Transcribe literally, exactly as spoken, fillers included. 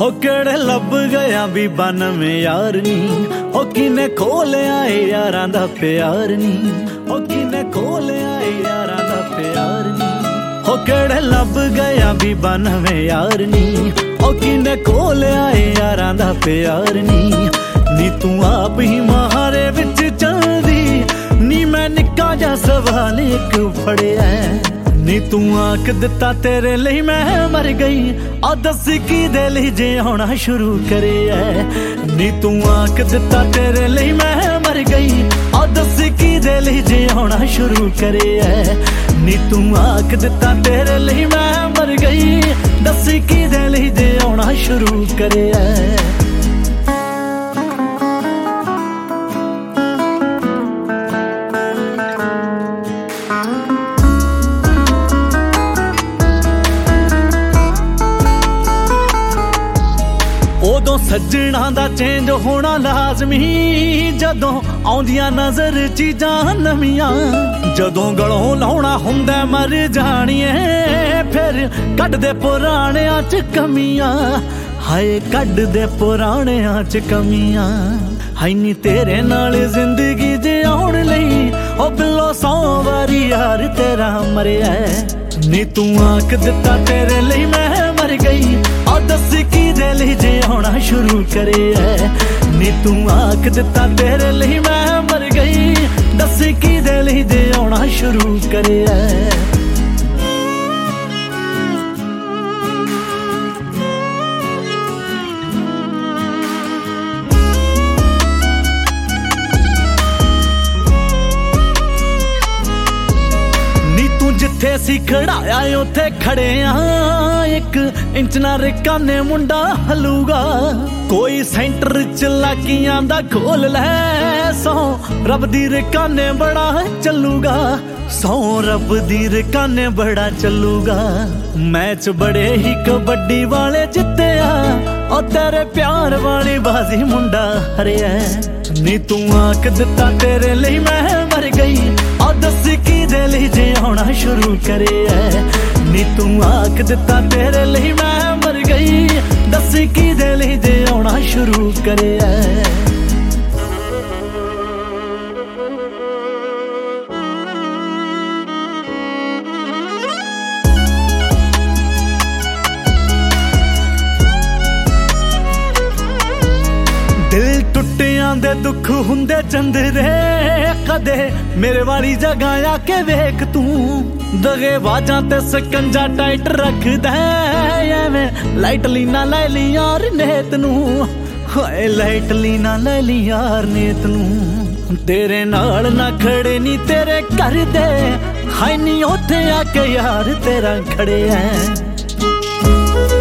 हो केड़े लब गया भी बानवे यार नी, हो किने खोलिया यारां दा प्यार नी, हो किने खोलिया यारां दा प्यार नी। हो केड़े लब गया भी बानवे यार नी, हो किने खोलिया यारां दा प्यार नी। नी तू आप ही महारे विच चलदी, नी मैं निक्का जा सवाल एक फड़िया। नी तू आख दिता तेरे लिए मैं मर गई, आ दस की दे ली जे होना शुरू करे है। नी तू आख दिता तेरे लिए मैं मर गई, आ दस की दे ली जे होना शुरू करे है। नी तू आख दिता तेरे लिए मैं मर गई, दस की दे ली जे होना शुरू करे है। उदों सज्जणा दा चेंज होना लाजमी, जदों आउंदियां नजर चीजां नवियां। जदों गलों लाउणा हुंदा मर जाणीए, फिर कढ दे पुराणियां च कमियां। हाय कढ दे पुराणियां च कमियां। हाय नी तेरे नाल जिंदगी जिउण लई, ओ बिल्लो सौ वारी यार तेरा मरिया। नी तू आख दिता तेरे लिए मैं मर गई, आ दस की दे ली जे होना शुरू करे है। नी तू आख दिता तेरे लिए मैं मर गई, दस की दे ली जे होना शुरू करे है। जिथे सी खड़ाया उथे खड़े आ, एक इंच ना रिकाने मुंडा हलूगा। कोई सेंटर च लाकियां दा खोल लै, सौ रब दी रिकाने बड़ा चलूगा। सौ रब दी रिकाने बड़ा चलूगा। मैच बड़े ही कबड्डी वाले जिते आ, और तेरे प्यार वाली बाजी मुंडा हरिया। नी तू आख दिता तेरे लिए मैं मर गई, आ दस की दे ली जे होना शुरू करे है। नी तू आख दिता तेरे लिए मैं मर गई, दस की दे ली जे होना शुरू करे है। दिल टुटियां दे दुख हुंदे चंदरे, कदे मेरे वाली जगह आके वेख तू। दगे बाजां ते सकंजा टाइट रखदा एवें लाइट लीना लै ली यार नेत नू। हाय लाइट लीना लै ली यार नेत नू। तेरे नाल ना खड़े नी तेरे घर दे, हाय नी ओथे आके यार तेरा खड़े है।